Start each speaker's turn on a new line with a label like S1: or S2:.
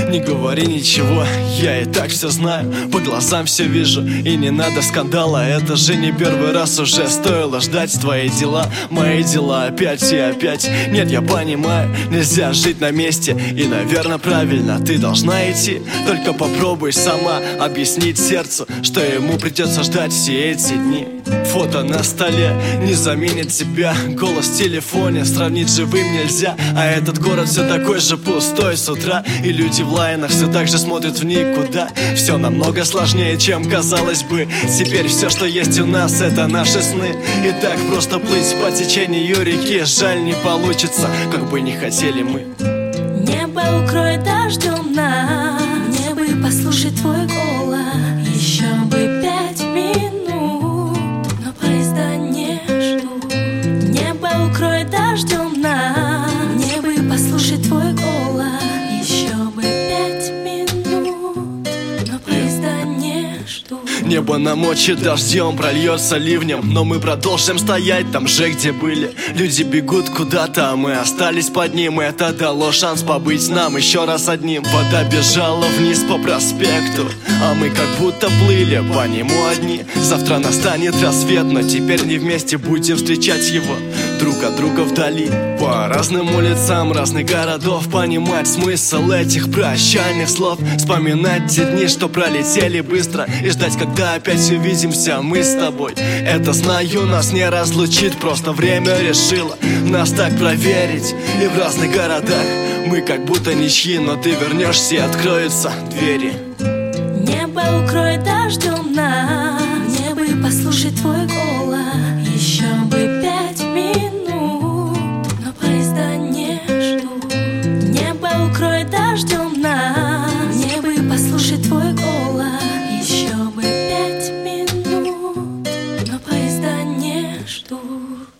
S1: Не говори ничего, я и так все знаю. По глазам все вижу, и не надо скандала. Это же не первый раз уже стоило ждать. Твои дела, мои дела, опять и опять. Нет, я понимаю, нельзя жить на месте. И, наверное, правильно, ты должна идти. Только попробуй сама объяснить сердцу, что ему придется ждать все эти дни. Фото на столе не заменит тебя. Голос в телефоне сравнить с живым нельзя. А этот город все такой же пустой с утра. И люди в лайнах все так же смотрят в никуда. Все намного сложнее, чем казалось бы. Теперь все, что есть у нас, это наши сны. И так просто плыть по течению реки. Жаль, не получится, как бы не хотели мы.
S2: Небо укроет дождем нас. Мне бы послушать твой голос. Еще бы 5 минут, но поезда не ждут. Небо укроет дождем нас. Мне бы послушать твой голос. Еще бы 5 минут, но поезда не ждут.
S1: Небо намочит дождем, прольется ливнем, но мы продолжим стоять там же, где были. Люди бегут куда-то, а мы остались под ним. Это дало шанс побыть нам еще раз одним. Вода бежала вниз по проспекту, а мы как будто плыли по нему одни. Завтра настанет рассвет, но теперь не вместе будем встречать его друг от друга вдали. По разным улицам разных городов понимать смысл этих прощальных слов. Вспоминать те дни, что пролетели быстро, и ждать, когда опять увидимся мы с тобой. Это, знаю, нас не разлучит, просто время решило нас так проверить. И в разных городах мы как будто ничьи, но ты вернешься и откроются двери.
S2: Небо укроет дождем нас. Мне бы послушать твой голос. Еще бы 5 минут, но поезда не ждут. Небо укроет дождем нас. Мне бы послушать твой голос. Еще бы 5 минут, но поезда не ждут.